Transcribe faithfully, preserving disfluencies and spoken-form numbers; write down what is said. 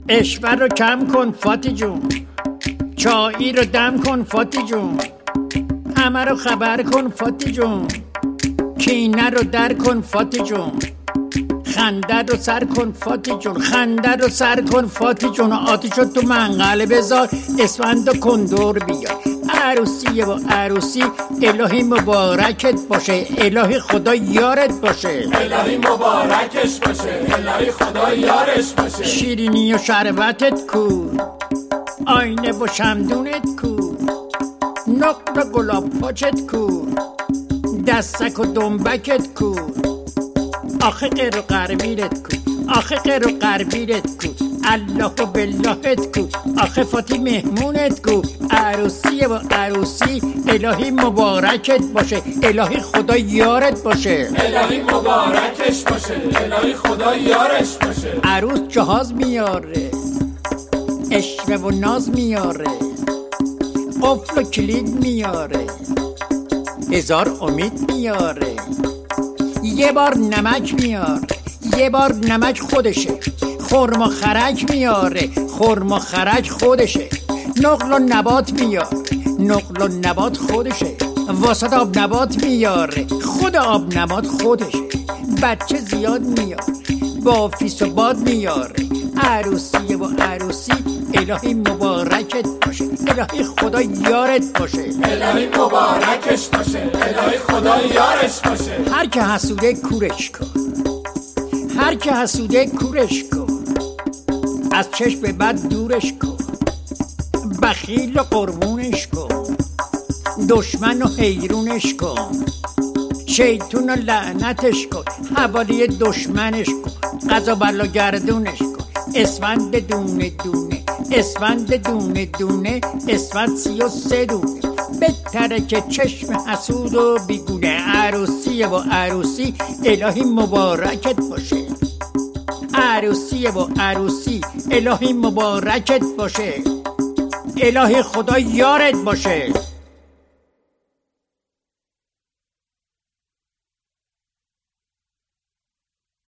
اشوه رو کم کن فاتی جون، چایی رو دم کن فاتی جون، همه رو خبر کن فاتی جون، کینه رو در کن فاتی جون، خنده رو سر کن فاتی جون، خنده رو سر کن فاتی جون، آتیشو تو منقل بذار، اسفند و کندور بیار. عروسیه و عروسی الهی مبارکت باشه، الهی خدا یارت باشه، الهی مبارکش باشه، الهی خدا یارش باشه. شیرینی و شربتت کو، آینه و شمدونت کو، نقل و گلاب پاچت کو، دستک و دنبکت کو، آخه قر و قربیرت کو، آخه قر و قربیرت کو، الله و باللهت کو، آخه فاتی مهمونت کو. عروسیه و عروسی الهی مبارکت باشه، الهی خدا یارت باشه، الهی مبارکش باشه، الهی خدا یارش باشه. عروس جهاز میاره، اشوه و ناز میاره، قفل و کلید میاره، هزار امید میاره، یه بار نمک میاره، یه بار نمک خودشه، خرم و خرک میاره، خرم و خرک خودشه، نقل و نبات میاره، نقل و نبات خودشه، واسط آب نبات میاره، خود آب نبات خودشه، بچه زیاد میاره، با فیس و باد میاره. عروسیه و عروسی الهی مبارکت باشه، الهی خدا یارت باشه، الهی مبارکش باشه، الهی خدا یارش باشه. هر که حسوده کورش کن، هر که حسوده کورش کن، از چشم بد دورش کن، بخیل و قربونش کن، دشمن و حیرونش کن، شیطون و لعنتش کن، حوالی دشمنش کن، قضا بلا گردونش کن، اسفند دونه دونه، اسفند دونه دونه، اسفند سی و سه دونه، بهتره که چشم حسود و بیگونه. عروسیه و عروسی الهی مبارکت باشه، عروسیه و عروسی الهی مبارکت باشه، الهی خدا یارت باشه.